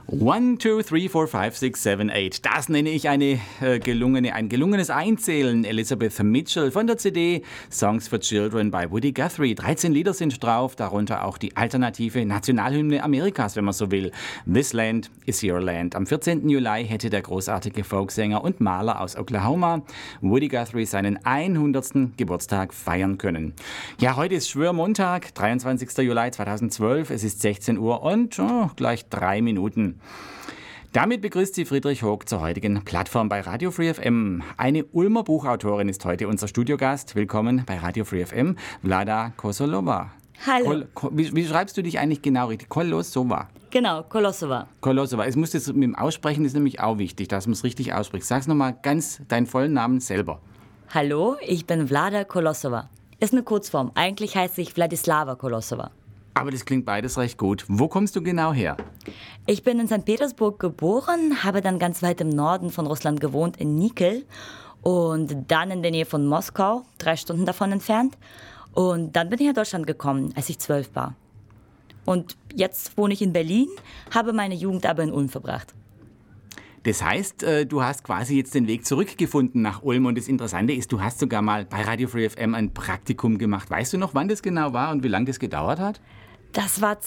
1, 2, 3, 4, 5, 6, 7, 8. Das nenne ich ein gelungenes Einzählen. Elizabeth Mitchell von der CD Songs for Children bei Woody Guthrie. 13 Lieder sind drauf, darunter auch die alternative Nationalhymne Amerikas, wenn man so will. This Land is Your Land. Am 14. Juli hätte der großartige Folksänger und Maler aus Oklahoma, Woody Guthrie, seinen 100. Geburtstag feiern können. Ja, heute ist Schwörmontag, 23. Juli 2012. Es ist 16 Uhr und gleich 3 Minuten. Damit begrüßt Sie Friedrich Hoog zur heutigen Plattform bei Radio Free FM. Eine Ulmer Buchautorin ist heute unser Studiogast. Willkommen bei Radio Free FM, Vlada Kosolova. Hallo. Wie schreibst du dich eigentlich genau richtig? Kolosova. Genau, Kolosova. Kolosova. Es muss jetzt mit dem Aussprechen, ist nämlich auch wichtig, dass man es richtig ausspricht. Sag's nochmal ganz deinen vollen Namen selber. Hallo, ich bin Vlada Kolosova. Ist eine Kurzform. Eigentlich heiße ich Wladislava Kolosova. Aber das klingt beides recht gut. Wo kommst du genau her? Ich bin in St. Petersburg geboren, habe dann ganz weit im Norden von Russland gewohnt, in Nikel. Und dann in der Nähe von Moskau, 3 Stunden davon entfernt. Und dann bin ich nach Deutschland gekommen, als ich 12 war. Und jetzt wohne ich in Berlin, habe meine Jugend aber in Ulm verbracht. Das heißt, du hast quasi jetzt den Weg zurückgefunden nach Ulm. Und das Interessante ist, du hast sogar mal bei Radio Free FM ein Praktikum gemacht. Weißt du noch, wann das genau war und wie lange das gedauert hat? Das war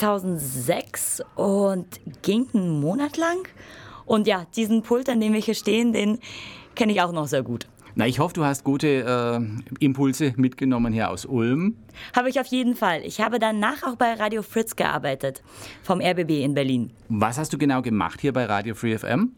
2006 und ging einen Monat lang. Und ja, diesen Pult, an dem wir hier stehen, den kenne ich auch noch sehr gut. Na, ich hoffe, du hast gute Impulse mitgenommen hier aus Ulm. Habe ich auf jeden Fall. Ich habe danach auch bei Radio Fritz gearbeitet, vom RBB in Berlin. Was hast du genau gemacht hier bei Radio Free FM?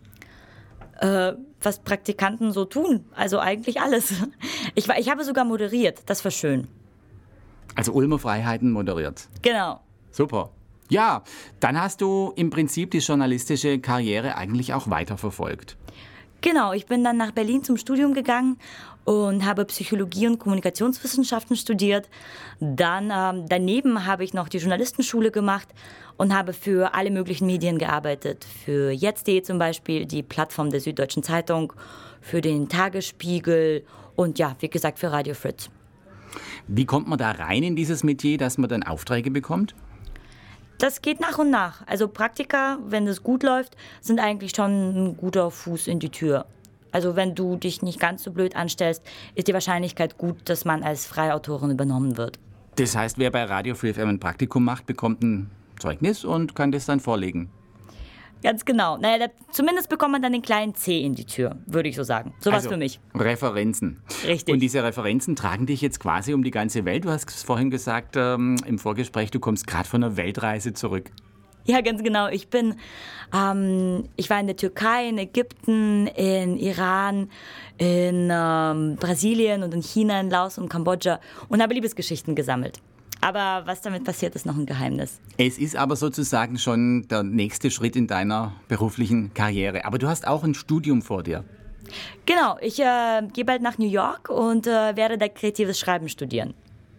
Was Praktikanten so tun. Also eigentlich alles. Ich habe sogar moderiert. Das war schön. Also Ulmer Freiheiten moderiert. Genau. Super. Ja, dann hast du im Prinzip die journalistische Karriere eigentlich auch weiterverfolgt. Genau, ich bin dann nach Berlin zum Studium gegangen und habe Psychologie und Kommunikationswissenschaften studiert. Dann daneben habe ich noch die Journalistenschule gemacht und habe für alle möglichen Medien gearbeitet. Für jetzt.de zum Beispiel, die Plattform der Süddeutschen Zeitung, für den Tagesspiegel und ja, wie gesagt, für Radio Fritz. Wie kommt man da rein in dieses Metier, dass man dann Aufträge bekommt? Das geht nach und nach. Also Praktika, wenn es gut läuft, sind eigentlich schon ein guter Fuß in die Tür. Also wenn du dich nicht ganz so blöd anstellst, ist die Wahrscheinlichkeit gut, dass man als Freiautorin übernommen wird. Das heißt, wer bei Radio Free FM ein Praktikum macht, bekommt ein Zeugnis und kann das dann vorlegen? Ganz genau. Naja, zumindest bekommt man dann den kleinen C in die Tür, würde ich so sagen. So was für mich. Referenzen. Richtig. Und diese Referenzen tragen dich jetzt quasi um die ganze Welt. Du hast es vorhin gesagt im Vorgespräch, du kommst gerade von einer Weltreise zurück. Ja, ganz genau. Ich war in der Türkei, in Ägypten, in Iran, in Brasilien und in China, in Laos und Kambodscha und habe Liebesgeschichten gesammelt. Aber was damit passiert, ist noch ein Geheimnis. Es ist aber sozusagen schon der nächste Schritt in deiner beruflichen Karriere. Aber du hast auch ein Studium vor dir. Genau, ich gehe bald nach New York und werde da kreatives Schreiben studieren.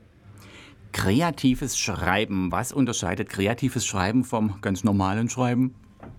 Kreatives Schreiben. Was unterscheidet kreatives Schreiben vom ganz normalen Schreiben?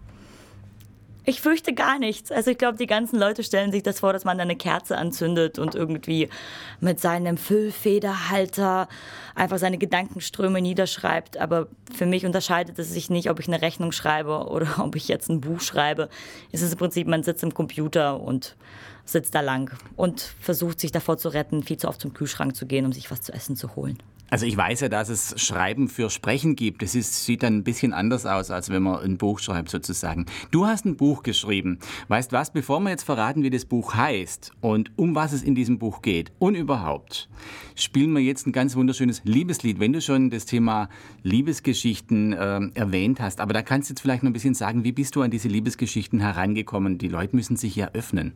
Ich fürchte gar nichts. Also ich glaube, die ganzen Leute stellen sich das vor, dass man eine Kerze anzündet und irgendwie mit seinem Füllfederhalter einfach seine Gedankenströme niederschreibt. Aber für mich unterscheidet es sich nicht, ob ich eine Rechnung schreibe oder ob ich jetzt ein Buch schreibe. Es ist im Prinzip, man sitzt im Computer und sitzt da lang und versucht sich davor zu retten, viel zu oft zum Kühlschrank zu gehen, um sich was zu essen zu holen. Also ich weiß ja, dass es Schreiben für Sprechen gibt. Das sieht dann ein bisschen anders aus, als wenn man ein Buch schreibt sozusagen. Du hast ein Buch geschrieben. Weißt was, bevor wir jetzt verraten, wie das Buch heißt und um was es in diesem Buch geht und überhaupt, spielen wir jetzt ein ganz wunderschönes Liebeslied, wenn du schon das Thema Liebesgeschichten erwähnt hast. Aber da kannst du jetzt vielleicht noch ein bisschen sagen, wie bist du an diese Liebesgeschichten herangekommen? Die Leute müssen sich ja öffnen.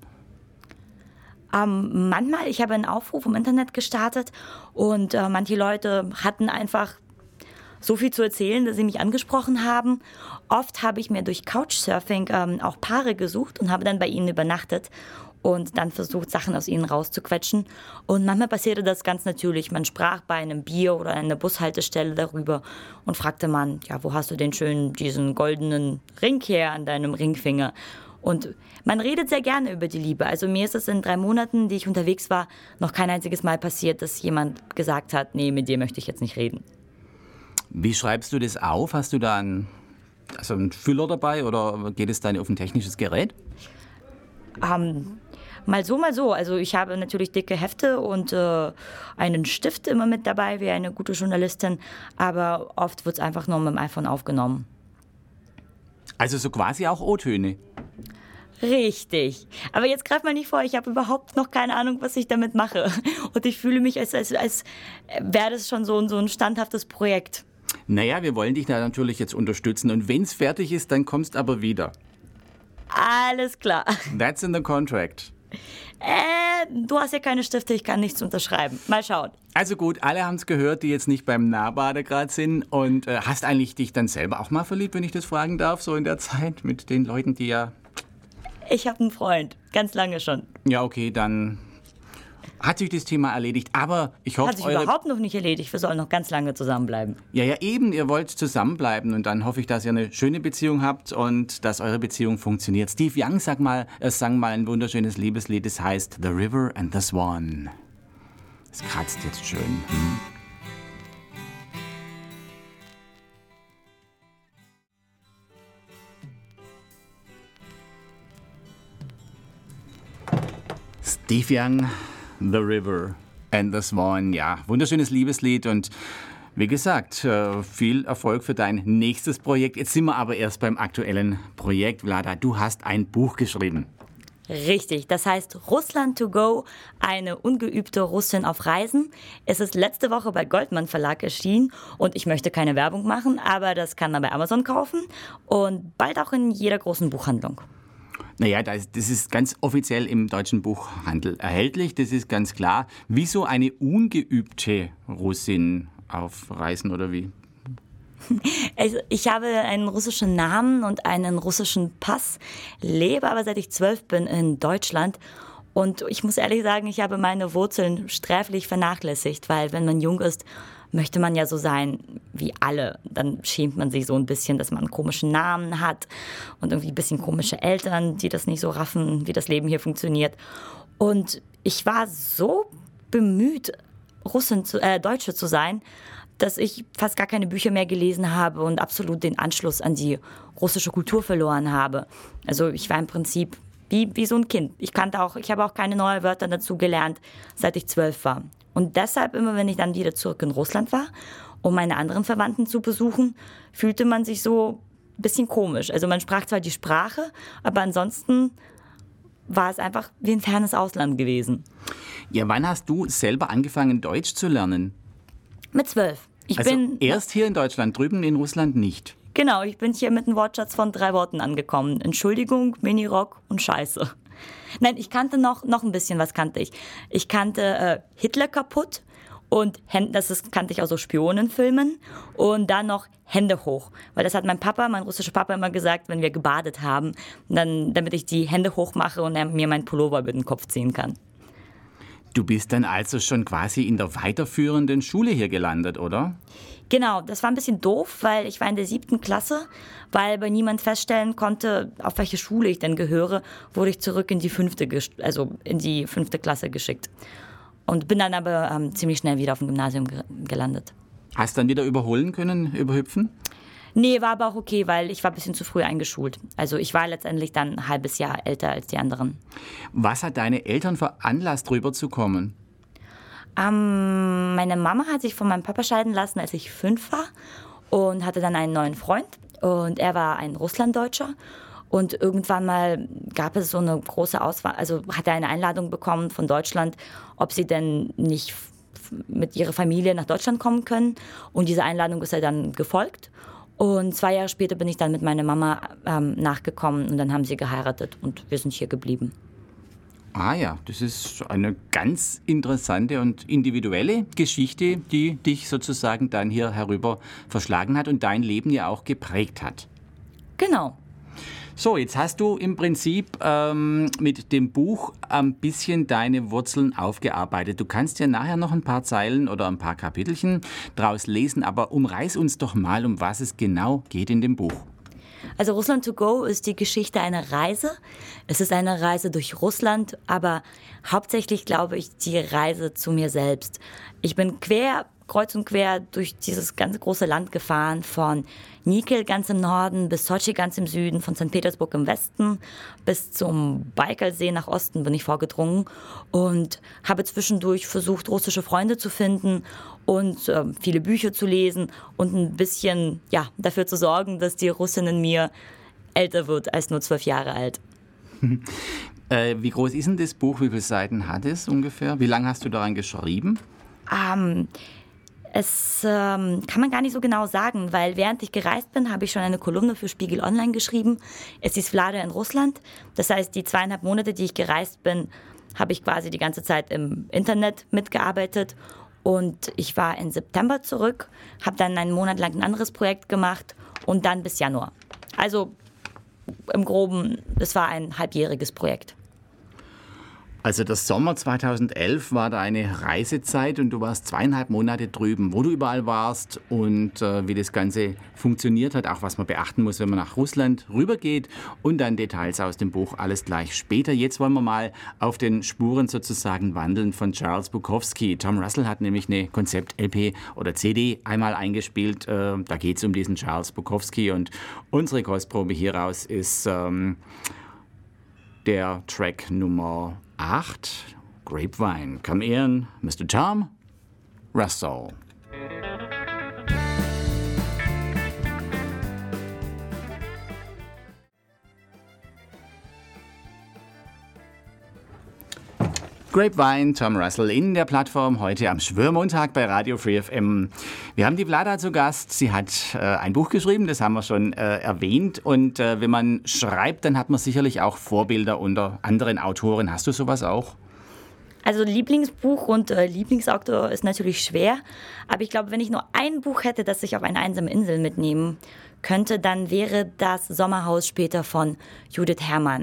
Manchmal, ich habe einen Aufruf im Internet gestartet und manche Leute hatten einfach so viel zu erzählen, dass sie mich angesprochen haben. Oft habe ich mir durch Couchsurfing auch Paare gesucht und habe dann bei ihnen übernachtet und dann versucht, Sachen aus ihnen rauszuquetschen. Und manchmal passierte das ganz natürlich. Man sprach bei einem Bier oder einer Bushaltestelle darüber und fragte man, ja, wo hast du denn schön diesen goldenen Ring her an deinem Ringfinger? Und man redet sehr gerne über die Liebe. Also mir ist es in 3 Monaten, die ich unterwegs war, noch kein einziges Mal passiert, dass jemand gesagt hat, nee, mit dir möchte ich jetzt nicht reden. Wie schreibst du das auf? Hast du da ein also ein Füller dabei oder geht es dann auf ein technisches Gerät? Mal so, mal so. Also ich habe natürlich dicke Hefte und einen Stift immer mit dabei, wie eine gute Journalistin. Aber oft wird es einfach nur mit dem iPhone aufgenommen. Also so quasi auch O-Töne. Richtig. Aber jetzt greif mal nicht vor, ich habe überhaupt noch keine Ahnung, was ich damit mache. Und ich fühle mich, als wäre das schon so ein standhaftes Projekt. Naja, wir wollen dich da natürlich jetzt unterstützen. Und wenn es fertig ist, dann kommst aber wieder. Alles klar. That's in the contract. Du hast ja keine Stifte, ich kann nichts unterschreiben. Mal schauen. Also gut, alle haben es gehört, die jetzt nicht beim Nahbader gerade sind. Und hast eigentlich dich dann selber auch mal verliebt, wenn ich das fragen darf, so in der Zeit mit den Leuten, die ja... Ich habe einen Freund, ganz lange schon. Ja, okay, dann hat sich das Thema erledigt. Aber ich hoffe, Hat sich überhaupt noch nicht erledigt. Wir sollen noch ganz lange zusammenbleiben. Ja, eben, ihr wollt zusammenbleiben. Und dann hoffe ich, dass ihr eine schöne Beziehung habt und dass eure Beziehung funktioniert. Steve Young sang mal ein wunderschönes Liebeslied. Das heißt The River and the Swan. Es kratzt jetzt schön. Steve Young, The River and the Swan. Ja, wunderschönes Liebeslied und wie gesagt, viel Erfolg für dein nächstes Projekt. Jetzt sind wir aber erst beim aktuellen Projekt. Vlada, du hast ein Buch geschrieben. Richtig, das heißt Russland to go, eine ungeübte Russin auf Reisen. Es ist letzte Woche bei Goldmann Verlag erschienen und ich möchte keine Werbung machen, aber das kann man bei Amazon kaufen und bald auch in jeder großen Buchhandlung. Naja, das ist ganz offiziell im deutschen Buchhandel erhältlich, das ist ganz klar. Wieso eine ungeübte Russin auf Reisen oder wie? Also ich habe einen russischen Namen und einen russischen Pass, lebe aber seit ich 12 bin in Deutschland. Und ich muss ehrlich sagen, ich habe meine Wurzeln sträflich vernachlässigt, weil wenn man jung ist, möchte man ja so sein wie alle. Dann schämt man sich so ein bisschen, dass man einen komischen Namen hat und irgendwie ein bisschen komische Eltern, die das nicht so raffen, wie das Leben hier funktioniert. Und ich war so bemüht, Deutsche zu sein, dass ich fast gar keine Bücher mehr gelesen habe und absolut den Anschluss an die russische Kultur verloren habe. Also ich war im Prinzip wie so ein Kind. Ich habe auch keine neuen Wörter dazu gelernt, seit ich 12 war. Und deshalb immer, wenn ich dann wieder zurück in Russland war, um meine anderen Verwandten zu besuchen, fühlte man sich so ein bisschen komisch. Also man sprach zwar die Sprache, aber ansonsten war es einfach wie ein fernes Ausland gewesen. Ja, wann hast du selber angefangen, Deutsch zu lernen? Mit 12. Erst hier in Deutschland, drüben in Russland nicht. Genau, ich bin hier mit einem Wortschatz von 3 Worten angekommen. Entschuldigung, Minirock und Scheiße. Nein, ich kannte noch ein bisschen, was kannte ich. Ich kannte Hitler kaputt und kannte ich aus so Spionenfilmen und dann noch Hände hoch. Weil das hat mein russischer Papa immer gesagt, wenn wir gebadet haben, damit ich die Hände hoch mache und er mir meinen Pullover über den Kopf ziehen kann. Du bist dann also schon quasi in der weiterführenden Schule hier gelandet, oder? Genau, das war ein bisschen doof, weil ich war in der 7. Klasse, weil aber niemand feststellen konnte, auf welche Schule ich denn gehöre, wurde ich zurück in die 5. Klasse geschickt. Und bin dann aber ziemlich schnell wieder auf dem Gymnasium gelandet. Hast du dann wieder überhüpfen? Nee, war aber auch okay, weil ich war ein bisschen zu früh eingeschult. Also ich war letztendlich dann ein halbes Jahr älter als die anderen. Was hat deine Eltern veranlasst, rüberzukommen? Meine Mama hat sich von meinem Papa scheiden lassen, als ich 5 war und hatte dann einen neuen Freund. Und er war ein Russlanddeutscher. Und irgendwann mal gab es so eine große Auswahl, also hat er eine Einladung bekommen von Deutschland, ob sie denn nicht mit ihrer Familie nach Deutschland kommen können. Und diese Einladung ist er dann gefolgt. Und 2 Jahre später bin ich dann mit meiner Mama nachgekommen und dann haben sie geheiratet und wir sind hier geblieben. Ah ja, das ist eine ganz interessante und individuelle Geschichte, die dich sozusagen dann hier herüber verschlagen hat und dein Leben ja auch geprägt hat. Genau. So, jetzt hast du im Prinzip mit dem Buch ein bisschen deine Wurzeln aufgearbeitet. Du kannst ja nachher noch ein paar Zeilen oder ein paar Kapitelchen draus lesen, aber umreiß uns doch mal, um was es genau geht in dem Buch. Also Russland to go ist die Geschichte einer Reise. Es ist eine Reise durch Russland, aber hauptsächlich glaube ich die Reise zu mir selbst. Ich bin quer kreuz und quer durch dieses ganz große Land gefahren, von Nikel ganz im Norden bis Sochi ganz im Süden, von St. Petersburg im Westen bis zum Baikalsee nach Osten bin ich vorgedrungen und habe zwischendurch versucht, russische Freunde zu finden und viele Bücher zu lesen und ein bisschen dafür zu sorgen, dass die Russin in mir älter wird als nur 12 Jahre alt. Wie groß ist denn das Buch? Wie viele Seiten hat es ungefähr? Wie lange hast du daran geschrieben? Es kann man gar nicht so genau sagen, weil während ich gereist bin, habe ich schon eine Kolumne für Spiegel Online geschrieben. Es ist Vlada in Russland. Das heißt, die 2,5 Monate, die ich gereist bin, habe ich quasi die ganze Zeit im Internet mitgearbeitet. Und ich war im September zurück, habe dann einen Monat lang ein anderes Projekt gemacht und dann bis Januar. Also im Groben, das war ein halbjähriges Projekt. Also der Sommer 2011 war deine Reisezeit und du warst 2,5 Monate drüben, wo du überall warst und wie das Ganze funktioniert hat, auch was man beachten muss, wenn man nach Russland rübergeht und dann Details aus dem Buch, alles gleich später. Jetzt wollen wir mal auf den Spuren sozusagen wandeln von Charles Bukowski. Tom Russell hat nämlich eine Konzept-LP oder CD einmal eingespielt, da geht es um diesen Charles Bukowski und unsere Kostprobe hieraus ist der Track Nummer 8, Grapevine. Come in, Mr. Tom Russell. Grapevine, Tom Russell in der Plattform, heute am Schwörmontag bei Radio Free FM. Wir haben die Vlada zu Gast. Sie hat ein Buch geschrieben, das haben wir schon erwähnt. Und wenn man schreibt, dann hat man sicherlich auch Vorbilder unter anderen Autoren. Hast du sowas auch? Also Lieblingsbuch und Lieblingsautor ist natürlich schwer. Aber ich glaube, wenn ich nur ein Buch hätte, das ich auf eine einsame Insel mitnehmen könnte, dann wäre das Sommerhaus später von Judith Herrmann.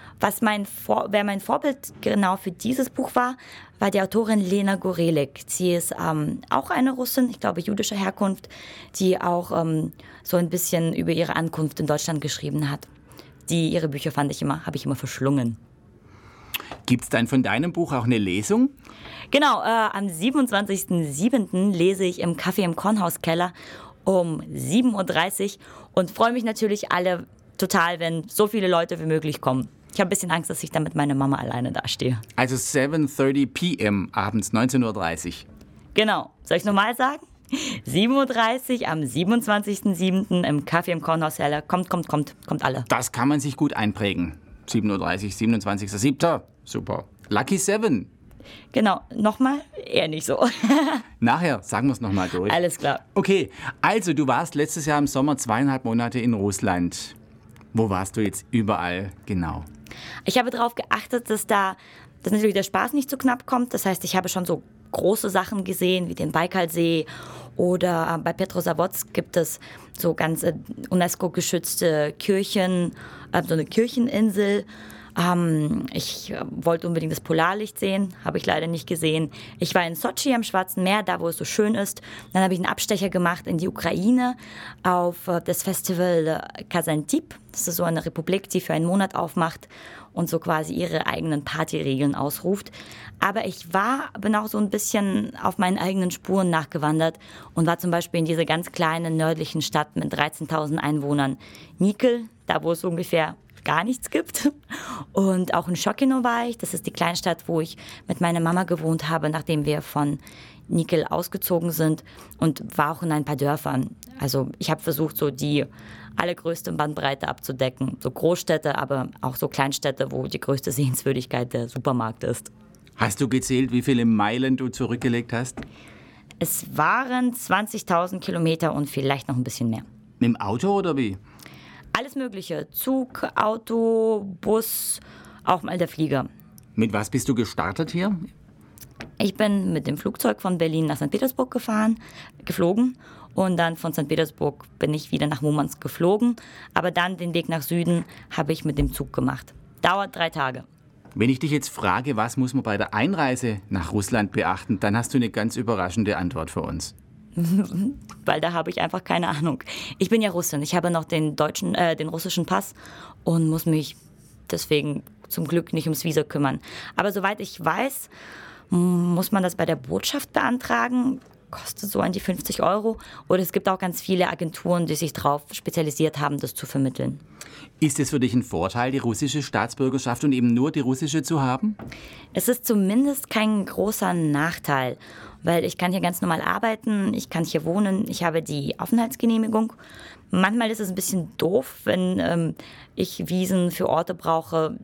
Wer mein Vorbild genau für dieses Buch war die Autorin Lena Gorelik. Sie ist auch eine Russin, ich glaube jüdischer Herkunft, die auch so ein bisschen über ihre Ankunft in Deutschland geschrieben hat. Ihre Bücher habe ich immer verschlungen. Gibt es dann von deinem Buch auch eine Lesung? Genau, am 27.07. lese ich im Café im Kornhauskeller um 7.30 Uhr und freue mich natürlich alle total, wenn so viele Leute wie möglich kommen. Ich habe ein bisschen Angst, dass ich dann mit meiner Mama alleine dastehe. Also 7:30 p.m. abends, 19.30 Uhr. Genau. Soll ich nochmal sagen? 7.30 Uhr am 27.07. im Café im Kornhauskeller. Kommt alle. Das kann man sich gut einprägen. 7:30 Uhr, 27.07. Super. Lucky 7. Genau. Nochmal? Eher nicht so. Nachher sagen wir es nochmal durch. Alles klar. Okay, also du warst letztes Jahr im Sommer 2,5 Monate in Russland. Wo warst du jetzt überall genau? Ich habe darauf geachtet, dass natürlich der Spaß nicht zu knapp kommt. Das heißt, ich habe schon so große Sachen gesehen, wie den Baikalsee oder bei Petrozavodsk gibt es so ganz UNESCO-geschützte Kirchen, so eine Kircheninsel. Ich wollte unbedingt das Polarlicht sehen, habe ich leider nicht gesehen. Ich war in Sochi am Schwarzen Meer, da wo es so schön ist. Dann habe ich einen Abstecher gemacht in die Ukraine auf das Festival Kazantip. Das ist so eine Republik, die für einen Monat aufmacht und so quasi ihre eigenen Partyregeln ausruft. Aber ich bin auch so ein bisschen auf meinen eigenen Spuren nachgewandert und war zum Beispiel in dieser ganz kleinen nördlichen Stadt mit 13.000 Einwohnern, Nikel, da wo es ungefähr gar nichts gibt. Und auch in Schokino war ich. Das ist die Kleinstadt, wo ich mit meiner Mama gewohnt habe, nachdem wir von Nikel ausgezogen sind. Und war auch in ein paar Dörfern. Also ich habe versucht, so die allergrößte Bandbreite abzudecken. So Großstädte, aber auch so Kleinstädte, wo die größte Sehenswürdigkeit der Supermarkt ist. Hast du gezählt, wie viele Meilen du zurückgelegt hast? Es waren 20.000 Kilometer und vielleicht noch ein bisschen mehr. Mit dem Auto oder wie? Alles Mögliche. Zug, Auto, Bus, auch mal der Flieger. Mit was bist du gestartet hier? Ich bin mit dem Flugzeug von Berlin nach St. Petersburg geflogen. Und dann von St. Petersburg bin ich wieder nach Murmansk geflogen. Aber dann den Weg nach Süden habe ich mit dem Zug gemacht. Dauert 3 Tage. Wenn ich dich jetzt frage, was muss man bei der Einreise nach Russland beachten, dann hast du eine ganz überraschende Antwort für uns. Weil da habe ich einfach keine Ahnung. Ich bin ja Russin, ich habe noch den russischen Pass und muss mich deswegen zum Glück nicht ums Visa kümmern. Aber soweit ich weiß, muss man das bei der Botschaft beantragen. kostet so an die 50 Euro. Oder es gibt auch ganz viele Agenturen, die sich darauf spezialisiert haben, das zu vermitteln. Ist es für dich ein Vorteil, die russische Staatsbürgerschaft und eben nur die russische zu haben? Es ist zumindest kein großer Nachteil, weil ich kann hier ganz normal arbeiten, ich kann hier wohnen, ich habe die Aufenthaltsgenehmigung. Manchmal ist es ein bisschen doof, wenn ich Visen für Orte brauche,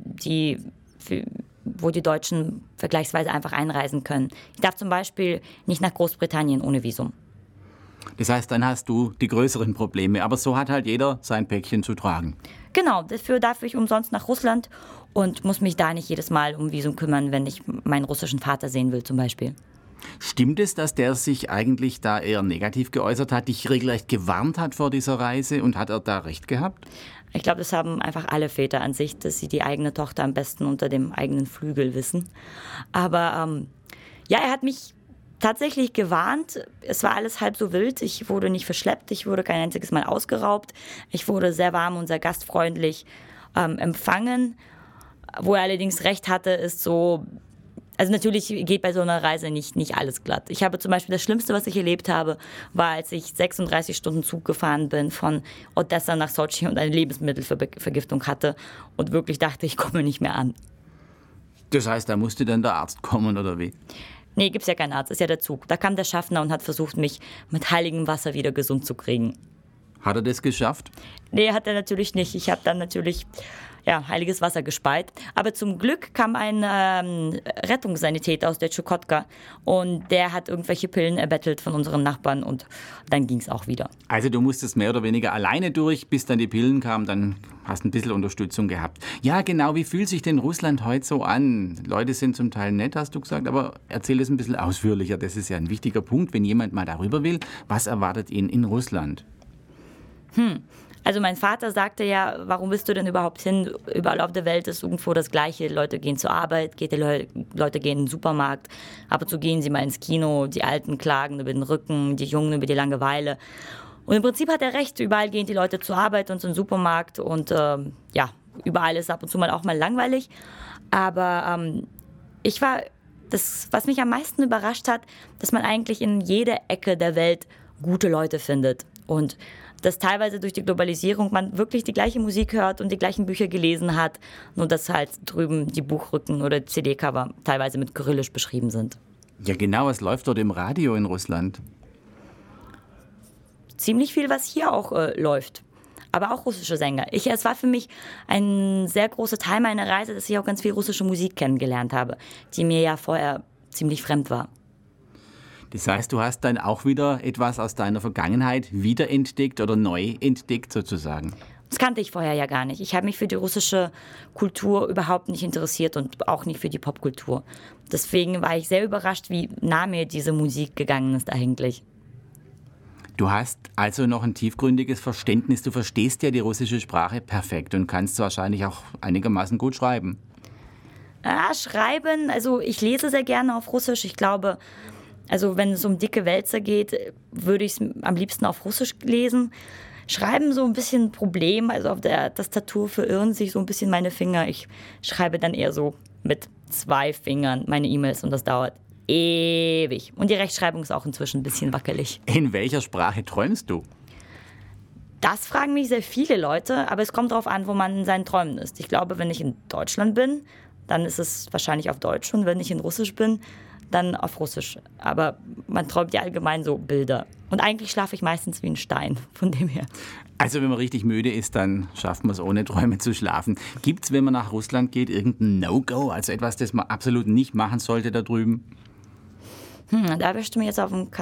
wo die Deutschen vergleichsweise einfach einreisen können. Ich darf zum Beispiel nicht nach Großbritannien ohne Visum. Das heißt, dann hast du die größeren Probleme. Aber so hat halt jeder sein Päckchen zu tragen. Genau, dafür darf ich umsonst nach Russland und muss mich da nicht jedes Mal um Visum kümmern, wenn ich meinen russischen Vater sehen will zum Beispiel. Stimmt es, dass der sich eigentlich da eher negativ geäußert hat, dich regelrecht gewarnt hat vor dieser Reise und hat er da recht gehabt? Ich glaube, das haben einfach alle Väter an sich, dass sie die eigene Tochter am besten unter dem eigenen Flügel wissen. Aber ja, er hat mich tatsächlich gewarnt. Es war alles halb so wild. Ich wurde nicht verschleppt, ich wurde kein einziges Mal ausgeraubt. Ich wurde sehr warm und sehr gastfreundlich empfangen. Wo er allerdings recht hatte, ist so... Also natürlich geht bei so einer Reise nicht alles glatt. Ich habe zum Beispiel das Schlimmste, was ich erlebt habe, war, als ich 36 Stunden Zug gefahren bin von Odessa nach Sochi und eine Lebensmittelvergiftung hatte und wirklich dachte, ich komme nicht mehr an. Das heißt, da musste dann der Arzt kommen, oder wie? Nee, gibt's ja keinen Arzt, ist ja der Zug. Da kam der Schaffner und hat versucht, mich mit heiligem Wasser wieder gesund zu kriegen. Hat er das geschafft? Nee, hat er natürlich nicht. Ich habe dann natürlich heiliges Wasser gespeit. Aber zum Glück kam ein Rettungssanitäter aus der Tschukotka und der hat irgendwelche Pillen erbettelt von unseren Nachbarn und dann ging es auch wieder. Also du musstest mehr oder weniger alleine durch, bis dann die Pillen kamen, dann hast du ein bisschen Unterstützung gehabt. Ja, genau, wie fühlt sich denn Russland heute so an? Leute sind zum Teil nett, hast du gesagt, aber erzähl es ein bisschen ausführlicher. Das ist ja ein wichtiger Punkt, wenn jemand mal darüber will. Was erwartet ihn in Russland? Also mein Vater sagte ja, warum bist du denn überhaupt hin? Überall auf der Welt ist irgendwo das Gleiche. Leute gehen zur Arbeit, Leute gehen in den Supermarkt. Ab und zu gehen sie mal ins Kino. Die Alten klagen über den Rücken, die Jungen über die Langeweile. Und im Prinzip hat er recht. Überall gehen die Leute zur Arbeit und zum Supermarkt. Und überall ist ab und zu mal auch mal langweilig. Aber was mich am meisten überrascht hat, dass man eigentlich in jeder Ecke der Welt gute Leute findet. Und dass teilweise durch die Globalisierung man wirklich die gleiche Musik hört und die gleichen Bücher gelesen hat, nur dass halt drüben die Buchrücken oder CD-Cover teilweise mit Kyrillisch beschrieben sind. Ja genau, was läuft dort im Radio in Russland? Ziemlich viel, was hier auch läuft. Aber auch russische Sänger. Es war für mich ein sehr großer Teil meiner Reise, dass ich auch ganz viel russische Musik kennengelernt habe, die mir ja vorher ziemlich fremd war. Das heißt, du hast dann auch wieder etwas aus deiner Vergangenheit wiederentdeckt oder neu entdeckt sozusagen. Das kannte ich vorher ja gar nicht. Ich habe mich für die russische Kultur überhaupt nicht interessiert und auch nicht für die Popkultur. Deswegen war ich sehr überrascht, wie nah mir diese Musik gegangen ist eigentlich. Du hast also noch ein tiefgründiges Verständnis. Du verstehst ja die russische Sprache perfekt und kannst wahrscheinlich auch einigermaßen gut schreiben. Schreiben, also ich lese sehr gerne auf Russisch. Ich glaube... Also wenn es um dicke Wälzer geht, würde ich es am liebsten auf Russisch lesen. Schreiben so ein bisschen ein Problem, also auf der Tastatur verirren sich so ein bisschen meine Finger. Ich schreibe dann eher so mit 2 Fingern meine E-Mails und das dauert ewig. Und die Rechtschreibung ist auch inzwischen ein bisschen wackelig. In welcher Sprache träumst du? Das fragen mich sehr viele Leute, aber es kommt darauf an, wo man in seinen Träumen ist. Ich glaube, wenn ich in Deutschland bin, dann ist es wahrscheinlich auf Deutsch und wenn ich in Russisch bin, dann auf Russisch. Aber man träumt ja allgemein so Bilder. Und eigentlich schlafe ich meistens wie ein Stein, von dem her. Also wenn man richtig müde ist, dann schafft man es ohne Träume zu schlafen. Gibt es, wenn man nach Russland geht, irgendein No-Go? Also etwas, das man absolut nicht machen sollte da drüben? Da erwischt du mich jetzt auf dem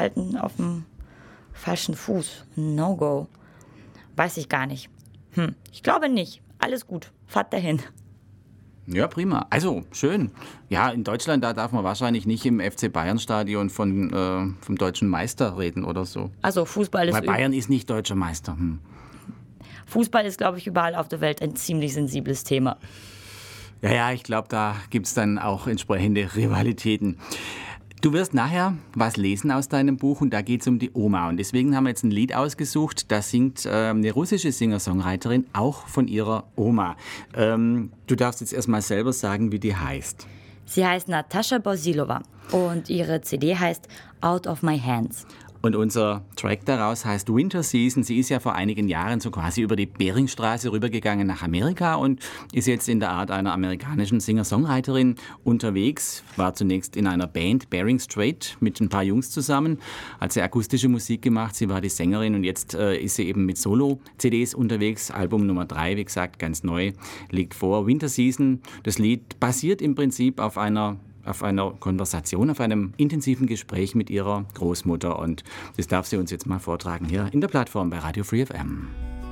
falschen Fuß. No-Go. Weiß ich gar nicht. Ich glaube nicht. Alles gut. Fahrt dahin. Ja, prima. Also, schön. Ja, in Deutschland, da darf man wahrscheinlich nicht im FC Bayern-Stadion vom deutschen Meister reden oder so. Also Fußball ist... Weil Bayern ist nicht deutscher Meister. Fußball ist, glaube ich, überall auf der Welt ein ziemlich sensibles Thema. Ja, ich glaube, da gibt es dann auch entsprechende Rivalitäten. Du wirst nachher was lesen aus deinem Buch und da geht es um die Oma. Und deswegen haben wir jetzt ein Lied ausgesucht, da singt eine russische Singer-Songwriterin auch von ihrer Oma. Du darfst jetzt erstmal selber sagen, wie die heißt. Sie heißt Natascha Bausilova und ihre CD heißt Out of My Hands. Und unser Track daraus heißt Winter Season. Sie ist ja vor einigen Jahren so quasi über die Beringstraße rübergegangen nach Amerika und ist jetzt in der Art einer amerikanischen Singer-Songwriterin unterwegs. War zunächst in einer Band, Bering Strait, mit ein paar Jungs zusammen. Hat sie akustische Musik gemacht, sie war die Sängerin und jetzt ist sie eben mit Solo-CDs unterwegs. Album Nummer 3, wie gesagt, ganz neu, liegt vor. Winter Season, das Lied basiert im Prinzip auf einer Konversation, auf einem intensiven Gespräch mit ihrer Großmutter. Und das darf sie uns jetzt mal vortragen hier in der Plattform bei Radio Free FM.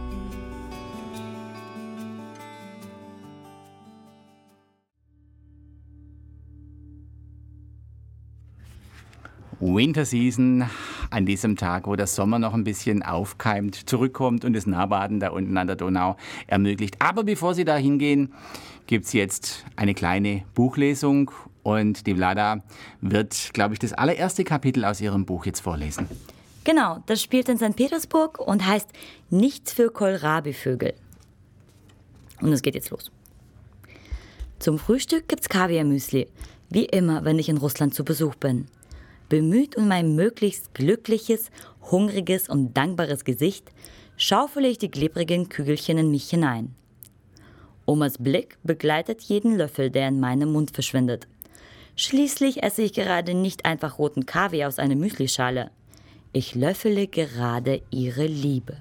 Winter Season, an diesem Tag, wo der Sommer noch ein bisschen aufkeimt, zurückkommt und das Nahbaden da unten an der Donau ermöglicht. Aber bevor Sie da hingehen, gibt es jetzt eine kleine Buchlesung und die Vlada wird, glaube ich, das allererste Kapitel aus ihrem Buch jetzt vorlesen. Genau, das spielt in St. Petersburg und heißt Nichts für Kohlrabi-Vögel. Und es geht jetzt los. Zum Frühstück gibt's Kaviar-Müsli, wie immer, wenn ich in Russland zu Besuch bin. Bemüht um mein möglichst glückliches, hungriges und dankbares Gesicht, schaufele ich die klebrigen Kügelchen in mich hinein. Omas Blick begleitet jeden Löffel, der in meinem Mund verschwindet. Schließlich esse ich gerade nicht einfach roten Kaviar aus einer Müslischale. Ich löffele gerade ihre Liebe.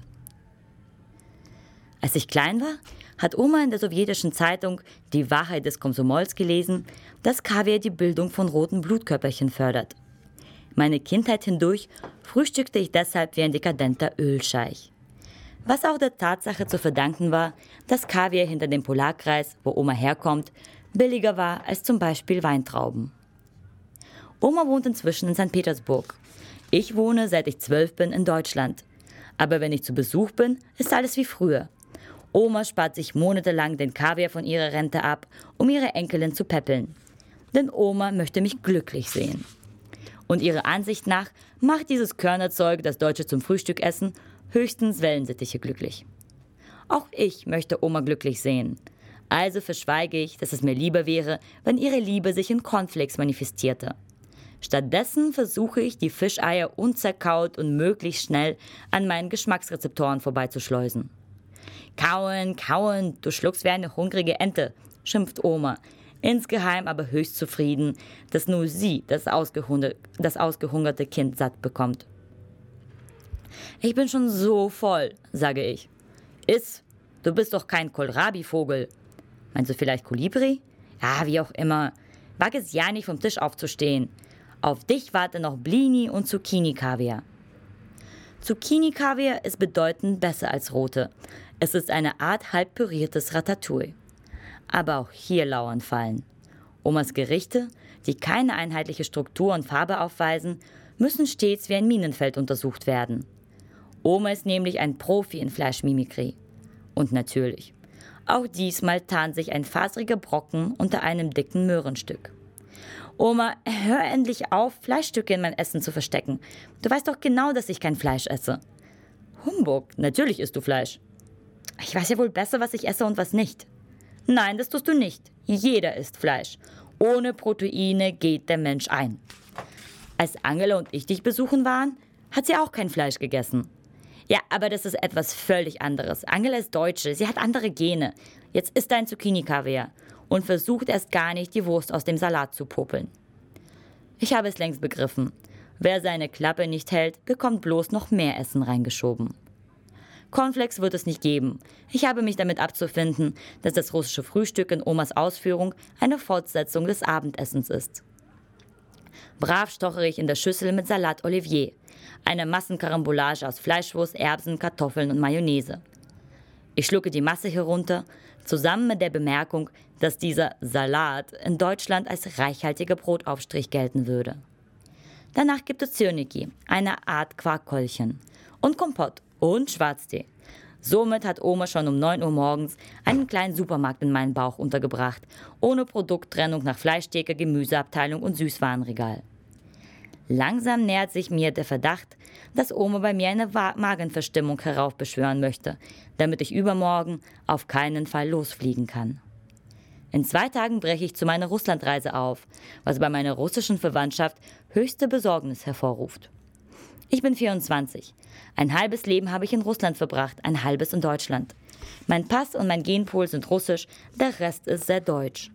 Als ich klein war, hat Oma in der sowjetischen Zeitung Die Wahrheit des Komsomols gelesen, dass Kaviar die Bildung von roten Blutkörperchen fördert. Meine Kindheit hindurch frühstückte ich deshalb wie ein dekadenter Ölscheich. Was auch der Tatsache zu verdanken war, dass Kaviar hinter dem Polarkreis, wo Oma herkommt, billiger war als zum Beispiel Weintrauben. Oma wohnt inzwischen in St. Petersburg. Ich wohne, seit ich 12 bin, in Deutschland. Aber wenn ich zu Besuch bin, ist alles wie früher. Oma spart sich monatelang den Kaviar von ihrer Rente ab, um ihre Enkelin zu päppeln. Denn Oma möchte mich glücklich sehen. Und ihrer Ansicht nach macht dieses Körnerzeug, das Deutsche zum Frühstück essen, höchstens Wellensittiche glücklich. Auch ich möchte Oma glücklich sehen. Also verschweige ich, dass es mir lieber wäre, wenn ihre Liebe sich in Cornflakes manifestierte. Stattdessen versuche ich, die Fischeier unzerkaut und möglichst schnell an meinen Geschmacksrezeptoren vorbeizuschleusen. Kauen, kauen, du schluckst wie eine hungrige Ente, schimpft Oma, insgeheim aber höchst zufrieden, dass nur sie das ausgehungerte Kind satt bekommt. Ich bin schon so voll, sage ich. Iss, du bist doch kein Kohlrabi-Vogel. Meinst du vielleicht Kolibri? Ja, wie auch immer. Wag es ja nicht, vom Tisch aufzustehen. Auf dich warte noch Blini und Zucchini-Kaviar. Zucchini-Kaviar ist bedeutend besser als rote. Es ist eine Art halb püriertes Ratatouille. Aber auch hier lauern Fallen. Omas Gerichte, die keine einheitliche Struktur und Farbe aufweisen, müssen stets wie ein Minenfeld untersucht werden. Oma ist nämlich ein Profi in Fleischmimikrie. Und natürlich, auch diesmal tarnt sich ein faseriger Brocken unter einem dicken Möhrenstück. Oma, hör endlich auf, Fleischstücke in mein Essen zu verstecken. Du weißt doch genau, dass ich kein Fleisch esse. Humbug, natürlich isst du Fleisch. Ich weiß ja wohl besser, was ich esse und was nicht. Nein, das tust du nicht. Jeder isst Fleisch. Ohne Proteine geht der Mensch ein. Als Angela und ich dich besuchen waren, hat sie auch kein Fleisch gegessen. Ja, aber das ist etwas völlig anderes. Angela ist Deutsche, sie hat andere Gene. Jetzt isst ein Zucchini-Kaviar und versucht erst gar nicht, die Wurst aus dem Salat zu popeln. Ich habe es längst begriffen. Wer seine Klappe nicht hält, bekommt bloß noch mehr Essen reingeschoben. Cornflakes wird es nicht geben. Ich habe mich damit abzufinden, dass das russische Frühstück in Omas Ausführung eine Fortsetzung des Abendessens ist. Brav stochere ich in der Schüssel mit Salat Olivier, eine Massenkarambolage aus Fleischwurst, Erbsen, Kartoffeln und Mayonnaise. Ich schlucke die Masse herunter, zusammen mit der Bemerkung, dass dieser Salat in Deutschland als reichhaltiger Brotaufstrich gelten würde. Danach gibt es Zyrniki, eine Art Quarkkeulchen, und Kompott und Schwarztee. Somit hat Oma schon um 9 Uhr morgens einen kleinen Supermarkt in meinen Bauch untergebracht, ohne Produkttrennung nach Fleischtheke, Gemüseabteilung und Süßwarenregal. Langsam nähert sich mir der Verdacht, dass Oma bei mir eine Magenverstimmung heraufbeschwören möchte, damit ich übermorgen auf keinen Fall losfliegen kann. In 2 Tagen breche ich zu meiner Russlandreise auf, was bei meiner russischen Verwandtschaft höchste Besorgnis hervorruft. Ich bin 24. Ein halbes Leben habe ich in Russland verbracht, ein halbes in Deutschland. Mein Pass und mein Genpool sind russisch, der Rest ist sehr deutsch.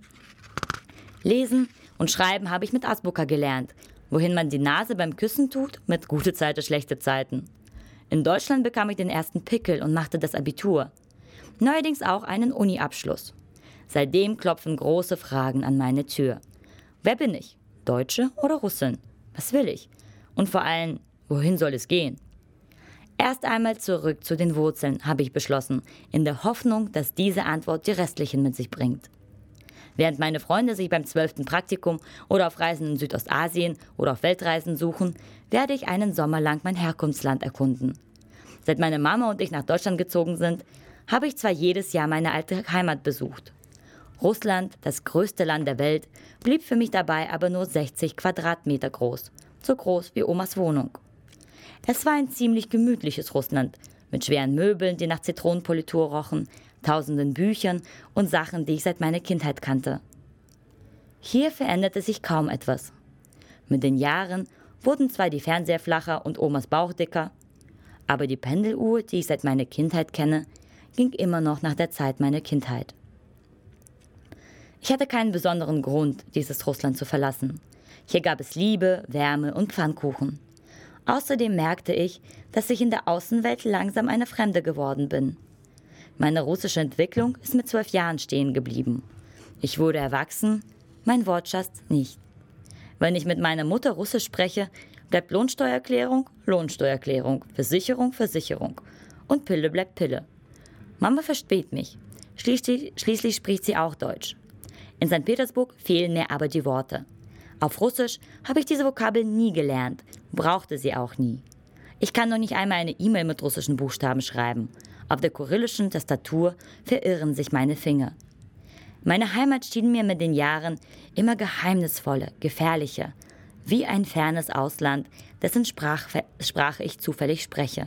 Lesen und Schreiben habe ich mit Azbuka gelernt, wohin man die Nase beim Küssen tut, mit gute Zeiten, schlechte Zeiten. In Deutschland bekam ich den ersten Pickel und machte das Abitur. Neuerdings auch einen Uni-Abschluss. Seitdem klopfen große Fragen an meine Tür. Wer bin ich? Deutsche oder Russin? Was will ich? Und vor allem, wohin soll es gehen? Erst einmal zurück zu den Wurzeln, habe ich beschlossen, in der Hoffnung, dass diese Antwort die restlichen mit sich bringt. Während meine Freunde sich beim 12. Praktikum oder auf Reisen in Südostasien oder auf Weltreisen suchen, werde ich einen Sommer lang mein Herkunftsland erkunden. Seit meine Mama und ich nach Deutschland gezogen sind, habe ich zwar jedes Jahr meine alte Heimat besucht. Russland, das größte Land der Welt, blieb für mich dabei aber nur 60 Quadratmeter groß, so groß wie Omas Wohnung. Es war ein ziemlich gemütliches Russland, mit schweren Möbeln, die nach Zitronenpolitur rochen, tausenden Büchern und Sachen, die ich seit meiner Kindheit kannte. Hier veränderte sich kaum etwas. Mit den Jahren wurden zwar die Fernseher flacher und Omas Bauch dicker, aber die Pendeluhr, die ich seit meiner Kindheit kenne, ging immer noch nach der Zeit meiner Kindheit. Ich hatte keinen besonderen Grund, dieses Russland zu verlassen. Hier gab es Liebe, Wärme und Pfannkuchen. Außerdem merkte ich, dass ich in der Außenwelt langsam eine Fremde geworden bin. Meine russische Entwicklung ist mit 12 Jahren stehen geblieben. Ich wurde erwachsen, mein Wortschatz nicht. Wenn ich mit meiner Mutter Russisch spreche, bleibt Lohnsteuererklärung, Lohnsteuererklärung, Versicherung, Versicherung und Pille bleibt Pille. Mama versteht mich. Schließlich spricht sie auch Deutsch. In St. Petersburg fehlen mir aber die Worte. Auf Russisch habe ich diese Vokabeln nie gelernt, brauchte sie auch nie. Ich kann noch nicht einmal eine E-Mail mit russischen Buchstaben schreiben. Auf der kyrillischen Tastatur verirren sich meine Finger. Meine Heimat schien mir mit den Jahren immer geheimnisvoller, gefährlicher, wie ein fernes Ausland, dessen Sprache ich zufällig spreche.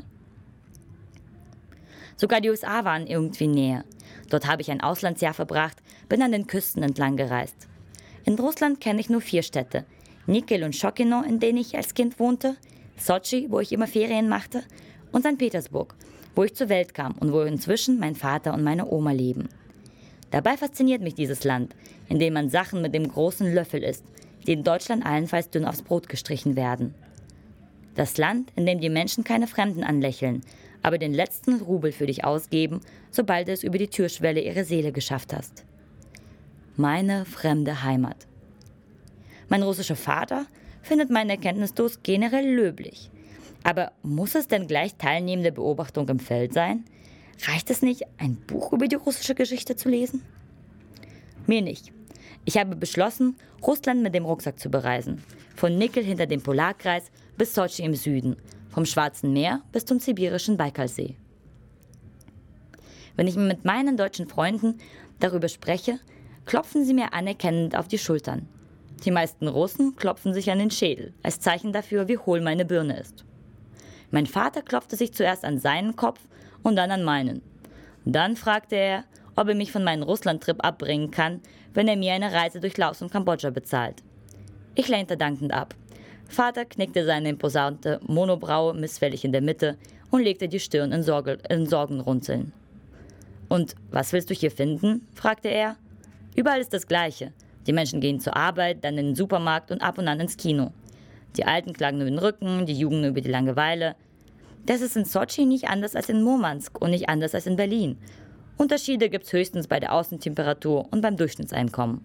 Sogar die USA waren irgendwie näher. Dort habe ich ein Auslandsjahr verbracht, bin an den Küsten entlang gereist. In Russland kenne ich nur 4 Städte. Nikel und Schokino, in denen ich als Kind wohnte, Sotschi, wo ich immer Ferien machte, und St. Petersburg, wo ich zur Welt kam und wo inzwischen mein Vater und meine Oma leben. Dabei fasziniert mich dieses Land, in dem man Sachen mit dem großen Löffel isst, die in Deutschland allenfalls dünn aufs Brot gestrichen werden. Das Land, in dem die Menschen keine Fremden anlächeln, aber den letzten Rubel für dich ausgeben, sobald du es über die Türschwelle ihrer Seele geschafft hast. Meine fremde Heimat. Mein russischer Vater findet meinen Erkenntnisdurst generell löblich. Aber muss es denn gleich teilnehmende Beobachtung im Feld sein? Reicht es nicht, ein Buch über die russische Geschichte zu lesen? Mir nicht. Ich habe beschlossen, Russland mit dem Rucksack zu bereisen. Von Nikel hinter dem Polarkreis bis Sotschi im Süden, vom Schwarzen Meer bis zum sibirischen Baikalsee. Wenn ich mit meinen deutschen Freunden darüber spreche, klopfen sie mir anerkennend auf die Schultern. Die meisten Russen klopfen sich an den Schädel, als Zeichen dafür, wie hohl meine Birne ist. Mein Vater klopfte sich zuerst an seinen Kopf und dann an meinen. Dann fragte er, ob er mich von meinem Russland-Trip abbringen kann, wenn er mir eine Reise durch Laos und Kambodscha bezahlt. Ich lehnte dankend ab. Vater knickte seine imposante Monobraue missfällig in der Mitte und legte die Stirn in Sorgenrunzeln. »Und was willst du hier finden?« fragte er. »Überall ist das Gleiche. Die Menschen gehen zur Arbeit, dann in den Supermarkt und ab und an ins Kino. Die Alten klagen über den Rücken, die Jugend über die Langeweile. Das ist in Sotschi nicht anders als in Murmansk und nicht anders als in Berlin. Unterschiede gibt's höchstens bei der Außentemperatur und beim Durchschnittseinkommen.«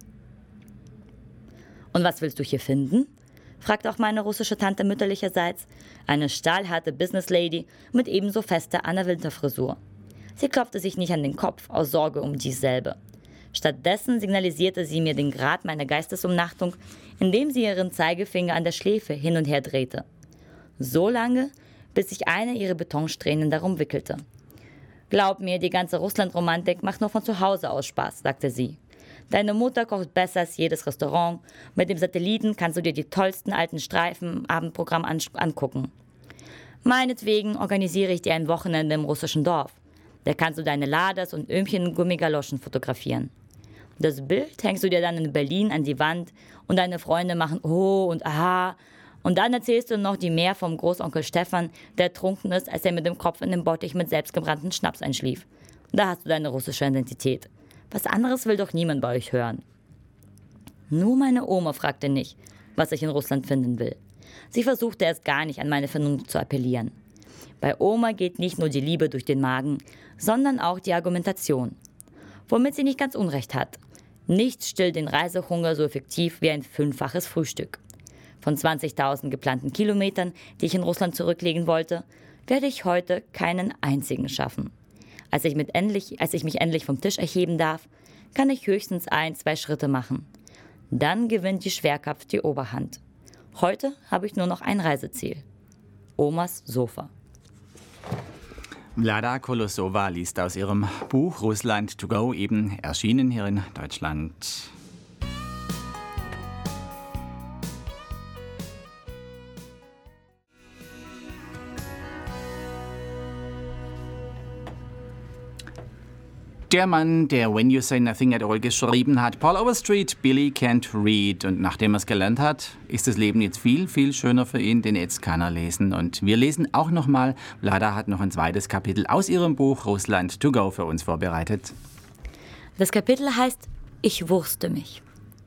»Und was willst du hier finden?« fragte auch meine russische Tante mütterlicherseits, eine stahlharte Businesslady mit ebenso fester Anna-Winter-Frisur. Sie klopfte sich nicht an den Kopf aus Sorge um dieselbe. Stattdessen signalisierte sie mir den Grad meiner Geistesumnachtung, indem sie ihren Zeigefinger an der Schläfe hin und her drehte. So lange, bis sich eine ihrer Betonsträhnen darum wickelte. »Glaub mir, die ganze Russland-Romantik macht nur von zu Hause aus Spaß«, sagte sie. »Deine Mutter kocht besser als jedes Restaurant. Mit dem Satelliten kannst du dir die tollsten alten Streifen Abendprogramm angucken. Meinetwegen organisiere ich dir ein Wochenende im russischen Dorf. Da kannst du deine Laders und Öhmchen-Gummigaloschen fotografieren. Das Bild hängst du dir dann in Berlin an die Wand und deine Freunde machen Oh und Aha. Und dann erzählst du noch die Mär vom Großonkel Stefan, der ertrunken ist, als er mit dem Kopf in dem Bottich mit selbstgebrannten Schnaps einschlief. Da hast du deine russische Identität. Was anderes will doch niemand bei euch hören. Nur meine Oma fragte nicht, was ich in Russland finden will. Sie versuchte erst gar nicht, an meine Vernunft zu appellieren. Bei Oma geht nicht nur die Liebe durch den Magen, sondern auch die Argumentation. Womit sie nicht ganz unrecht hat. Nichts stillt den Reisehunger so effektiv wie ein 5-faches Frühstück. Von 20.000 geplanten Kilometern, die ich in Russland zurücklegen wollte, werde ich heute keinen einzigen schaffen. Als ich mich endlich vom Tisch erheben darf, kann ich höchstens 1-2 Schritte machen. Dann gewinnt die Schwerkraft die Oberhand. Heute habe ich nur noch ein Reiseziel. Omas Sofa. Vlada Kolosova liest aus ihrem Buch Russland to go, eben erschienen hier in Deutschland. Der Mann, der When You Say Nothing at All geschrieben hat, Paul Overstreet, Billy Can't Read. Und nachdem er es gelernt hat, ist das Leben jetzt viel, viel schöner für ihn, denn jetzt kann er lesen. Und wir lesen auch nochmal, Vlada hat noch ein zweites Kapitel aus ihrem Buch Russland to go für uns vorbereitet. Das Kapitel heißt Ich wurste mich.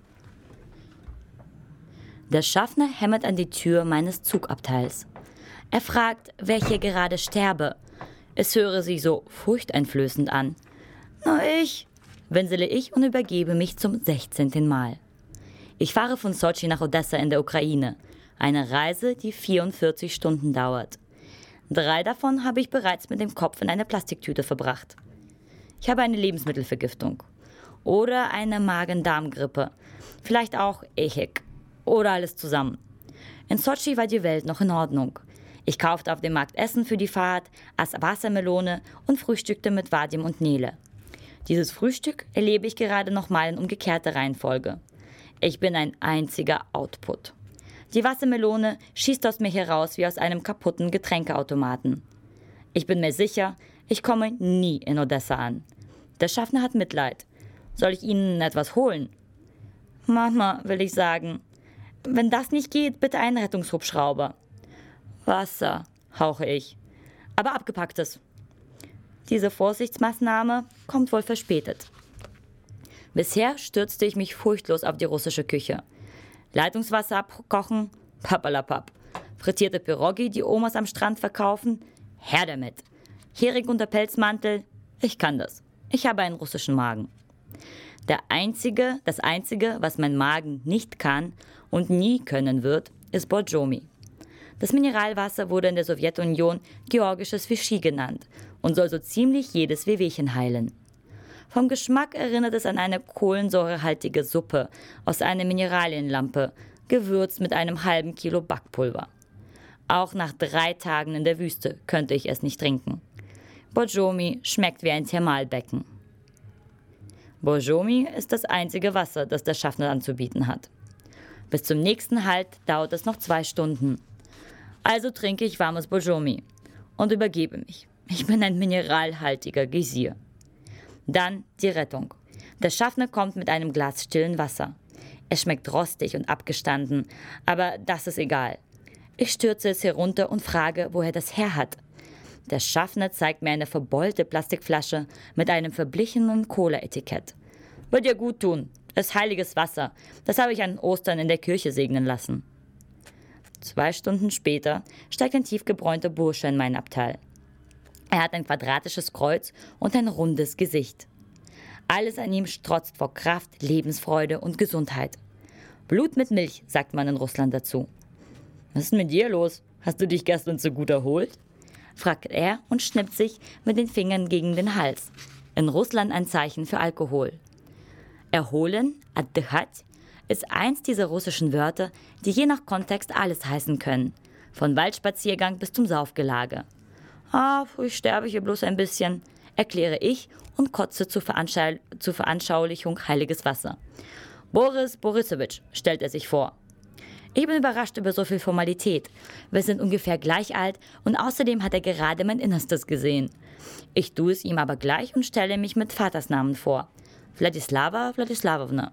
Der Schaffner hämmert an die Tür meines Zugabteils. Er fragt, wer hier gerade sterbe. Es höre sich so furchteinflößend an. Na ich, winsele ich und übergebe mich zum 16. Mal. Ich fahre von Sotschi nach Odessa in der Ukraine. Eine Reise, die 44 Stunden dauert. 3 davon habe ich bereits mit dem Kopf in eine Plastiktüte verbracht. Ich habe eine Lebensmittelvergiftung. Oder eine Magen-Darm-Grippe. Vielleicht auch EHEC. Oder alles zusammen. In Sotschi war die Welt noch in Ordnung. Ich kaufte auf dem Markt Essen für die Fahrt, aß Wassermelone und frühstückte mit Vadim und Nele. Dieses Frühstück erlebe ich gerade nochmal in umgekehrter Reihenfolge. Ich bin ein einziger Output. Die Wassermelone schießt aus mir heraus wie aus einem kaputten Getränkeautomaten. Ich bin mir sicher, ich komme nie in Odessa an. Der Schaffner hat Mitleid. Soll ich Ihnen etwas holen? Mama, will ich sagen. Wenn das nicht geht, bitte einen Rettungshubschrauber. Wasser, hauche ich. Aber abgepacktes. Diese Vorsichtsmaßnahme kommt wohl verspätet. Bisher stürzte ich mich furchtlos auf die russische Küche. Leitungswasser abkochen, papalapap. Frittierte Pierogi, die Omas am Strand verkaufen, her damit. Hering unter Pelzmantel, ich kann das. Ich habe einen russischen Magen. Das Einzige, was mein Magen nicht kann und nie können wird, ist Borjomi. Das Mineralwasser wurde in der Sowjetunion georgisches Vichy genannt und soll so ziemlich jedes Wehwehchen heilen. Vom Geschmack erinnert es an eine kohlensäurehaltige Suppe aus einer Mineralienlampe, gewürzt mit einem halben Kilo Backpulver. Auch nach 3 Tagen in der Wüste könnte ich es nicht trinken. Borjomi schmeckt wie ein Thermalbecken. Borjomi ist das einzige Wasser, das der Schaffner anzubieten hat. Bis zum nächsten Halt dauert es noch 2 Stunden. Also trinke ich warmes Borjomi und übergebe mich. Ich bin ein mineralhaltiger Geysir. Dann die Rettung. Der Schaffner kommt mit einem Glas stillen Wasser. Es schmeckt rostig und abgestanden, aber das ist egal. Ich stürze es herunter und frage, wo er das her hat. Der Schaffner zeigt mir eine verbeulte Plastikflasche mit einem verblichenen Cola-Etikett. Wird dir gut tun. Es ist heiliges Wasser. Das habe ich an Ostern in der Kirche segnen lassen. 2 Stunden später steigt ein tiefgebräunter Bursche in mein Abteil. Er hat ein quadratisches Kreuz und ein rundes Gesicht. Alles an ihm strotzt vor Kraft, Lebensfreude und Gesundheit. Blut mit Milch, sagt man in Russland dazu. Was ist mit dir los? Hast du dich gestern so gut erholt? Fragt er und schnippt sich mit den Fingern gegen den Hals. In Russland ein Zeichen für Alkohol. Erholen, отдыхать, ist eins dieser russischen Wörter, die je nach Kontext alles heißen können. Von Waldspaziergang bis zum Saufgelage. Ich sterbe hier bloß ein bisschen, erkläre ich und kotze zur Veranschaulichung heiliges Wasser. Boris Borisowitsch, stellt er sich vor. Ich bin überrascht über so viel Formalität. Wir sind ungefähr gleich alt und außerdem hat er gerade mein Innerstes gesehen. Ich tue es ihm aber gleich und stelle mich mit Vatersnamen vor. Wladislawa Wladislavowna.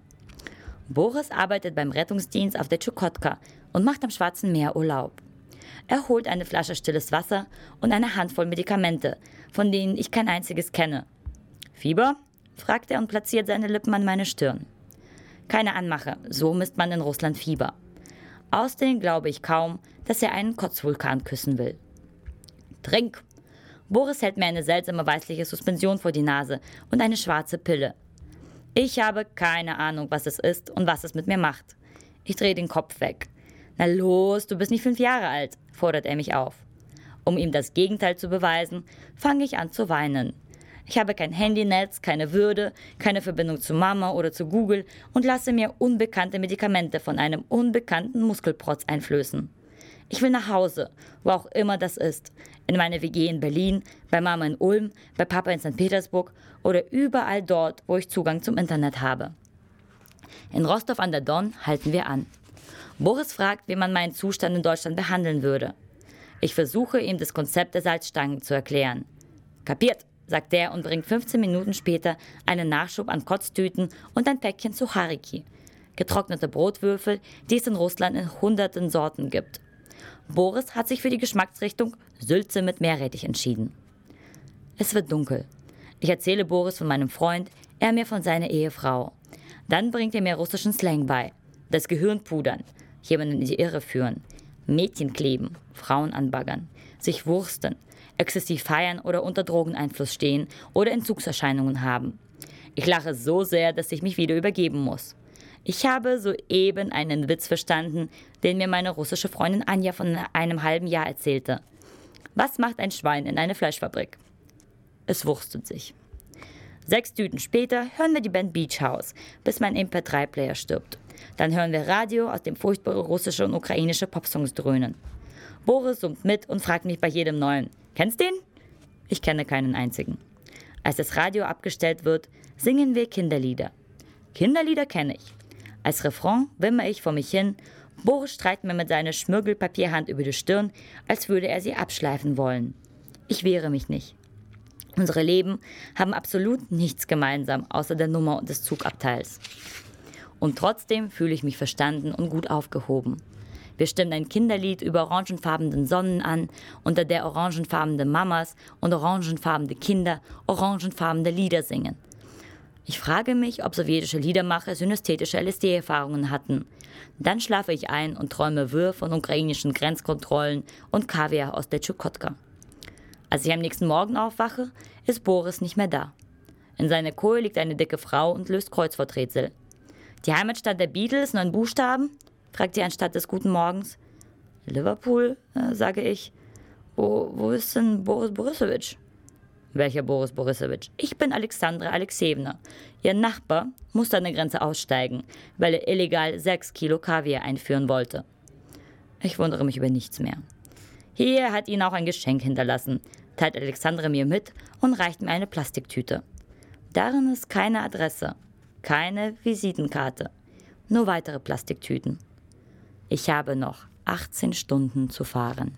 Boris arbeitet beim Rettungsdienst auf der Tschukotka und macht am Schwarzen Meer Urlaub. Er holt eine Flasche stilles Wasser und eine Handvoll Medikamente, von denen ich kein einziges kenne. Fieber? Fragt er und platziert seine Lippen an meine Stirn. Keine Anmache, so misst man in Russland Fieber. Außerdem glaube ich kaum, dass er einen Kotzvulkan küssen will. Trink! Boris hält mir eine seltsame weißliche Suspension vor die Nase und eine schwarze Pille. Ich habe keine Ahnung, was es ist und was es mit mir macht. Ich drehe den Kopf weg. Na los, du bist nicht 5 Jahre alt, fordert er mich auf. Um ihm das Gegenteil zu beweisen, fange ich an zu weinen. Ich habe kein Handynetz, keine Würde, keine Verbindung zu Mama oder zu Google und lasse mir unbekannte Medikamente von einem unbekannten Muskelprotz einflößen. Ich will nach Hause, wo auch immer das ist. In meine WG in Berlin, bei Mama in Ulm, bei Papa in St. Petersburg oder überall dort, wo ich Zugang zum Internet habe. In Rostov an der Don halten wir an. Boris fragt, wie man meinen Zustand in Deutschland behandeln würde. Ich versuche, ihm das Konzept der Salzstangen zu erklären. Kapiert, sagt er und bringt 15 Minuten später einen Nachschub an Kotztüten und ein Päckchen Suchariki, getrocknete Brotwürfel, die es in Russland in hunderten Sorten gibt. Boris hat sich für die Geschmacksrichtung Sülze mit Meerrettich entschieden. Es wird dunkel. Ich erzähle Boris von meinem Freund, er mir von seiner Ehefrau. Dann bringt er mir russischen Slang bei. Das Gehirn pudern, jemanden in die Irre führen, Mädchen kleben, Frauen anbaggern, sich wursten, exzessiv feiern oder unter Drogeneinfluss stehen oder Entzugserscheinungen haben. Ich lache so sehr, dass ich mich wieder übergeben muss. Ich habe soeben einen Witz verstanden, den mir meine russische Freundin Anja von einem halben Jahr erzählte. Was macht ein Schwein in eine Fleischfabrik? Es wurstet sich. 6 Tüten später hören wir die Band Beach House, bis mein MP3-Player stirbt. Dann hören wir Radio, aus dem furchtbare russische und ukrainische Popsongs dröhnen. Boris summt mit und fragt mich bei jedem Neuen: Kennst den? Ich kenne keinen einzigen. Als das Radio abgestellt wird, singen wir Kinderlieder. Kinderlieder kenne ich. Als Refrain wimmere ich vor mich hin. Boris streicht mir mit seiner Schmirgelpapierhand über die Stirn, als würde er sie abschleifen wollen. Ich wehre mich nicht. Unsere Leben haben absolut nichts gemeinsam, außer der Nummer des Zugabteils. Und trotzdem fühle ich mich verstanden und gut aufgehoben. Wir stimmen ein Kinderlied über orangenfarbenen Sonnen an, unter der orangenfarbene Mamas und orangenfarbene Kinder orangenfarbene Lieder singen. Ich frage mich, ob sowjetische Liedermacher synästhetische LSD-Erfahrungen hatten. Dann schlafe ich ein und träume wirr von ukrainischen Grenzkontrollen und Kaviar aus der Tschukotka. Als ich am nächsten Morgen aufwache, ist Boris nicht mehr da. In seiner Koje liegt eine dicke Frau und löst Kreuzworträtsel. Die Heimatstadt der Beatles, 9 Buchstaben? Fragt sie anstatt des Guten Morgens. Liverpool, sage ich. Wo ist denn Boris Borissowitsch? Welcher Boris Borissowitsch? Ich bin Alexandra Alexejewna. Ihr Nachbar musste an der Grenze aussteigen, weil er illegal 6 Kilo Kaviar einführen wollte. Ich wundere mich über nichts mehr. Hier hat ihn auch ein Geschenk hinterlassen, teilt Alexandra mir mit und reicht mir eine Plastiktüte. Darin ist keine Adresse, keine Visitenkarte, nur weitere Plastiktüten. Ich habe noch 18 Stunden zu fahren.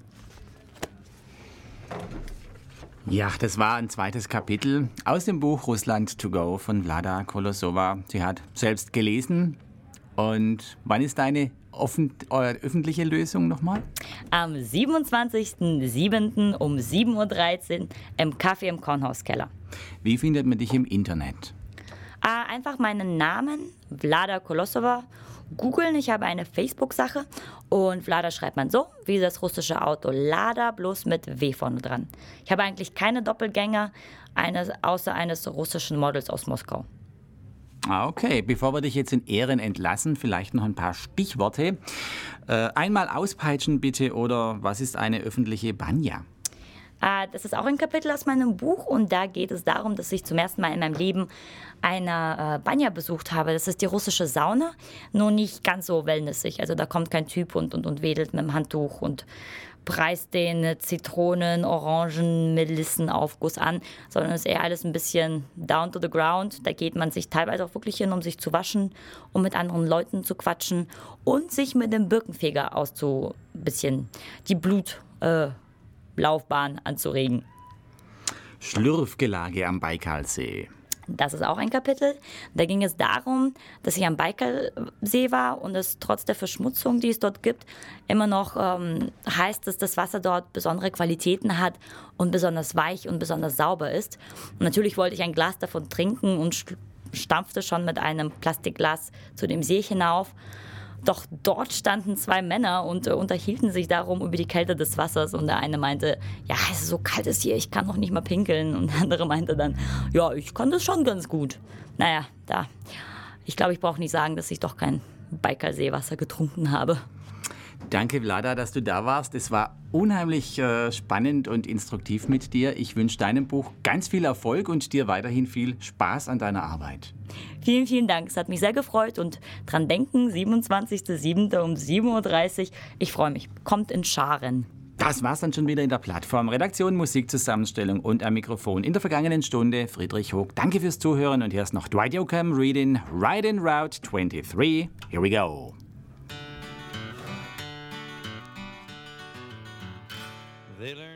Ja, das war ein zweites Kapitel aus dem Buch Russland to go von Vlada Kolosova. Sie hat selbst gelesen. Und wann ist deine öffentliche Lösung nochmal? Am 27.07. um 7.13 Uhr im Café im Kornhauskeller. Wie findet man dich im Internet? Einfach meinen Namen, Vlada Kolosova, googeln. Ich habe eine Facebook-Sache und Vlada schreibt man so, wie das russische Auto Lada, bloß mit W vorne dran. Ich habe eigentlich keine Doppelgänger, außer eines russischen Models aus Moskau. Okay, bevor wir dich jetzt in Ehren entlassen, vielleicht noch ein paar Stichworte. Einmal auspeitschen bitte, oder was ist eine öffentliche Banja? Das ist auch ein Kapitel aus meinem Buch und da geht es darum, dass ich zum ersten Mal in meinem Leben eine Banja besucht habe. Das ist die russische Sauna, nur nicht ganz so wellnessig. Also da kommt kein Typ und wedelt mit dem Handtuch und preist den Zitronen-, Orangen-, Melissenaufguss an, sondern es ist eher alles ein bisschen down to the ground. Da geht man sich teilweise auch wirklich hin, um sich zu waschen, um mit anderen Leuten zu quatschen und sich mit dem Birkenfeger bisschen die Blutlaufbahn anzuregen. Schlürfgelage am Baikalsee. Das ist auch ein Kapitel. Da ging es darum, dass ich am Baikalsee war und es trotz der Verschmutzung, die es dort gibt, immer noch heißt, dass das Wasser dort besondere Qualitäten hat und besonders weich und besonders sauber ist. Und natürlich wollte ich ein Glas davon trinken und stampfte schon mit einem Plastikglas zu dem See hinauf. Doch dort standen 2 Männer und unterhielten sich darum über die Kälte des Wassers. Und der eine meinte, ja, es ist so kalt ist hier, ich kann noch nicht mal pinkeln. Und der andere meinte dann, ja, ich kann das schon ganz gut. Naja, ich glaube, ich brauche nicht sagen, dass ich doch kein Baikalseewasser getrunken habe. Danke, Vlada, dass du da warst. Es war unheimlich spannend und instruktiv mit dir. Ich wünsche deinem Buch ganz viel Erfolg und dir weiterhin viel Spaß an deiner Arbeit. Vielen, vielen Dank. Es hat mich sehr gefreut. Und dran denken, 27.07. um 7.30 Uhr. Ich freue mich. Kommt in Scharen. Das war's dann schon wieder in der Plattform. Redaktion, Musikzusammenstellung und am Mikrofon in der vergangenen Stunde Friedrich Hoog. Danke fürs Zuhören und hier ist noch Dwight Yoakam reading Ride in Route 23. Here we go. They learn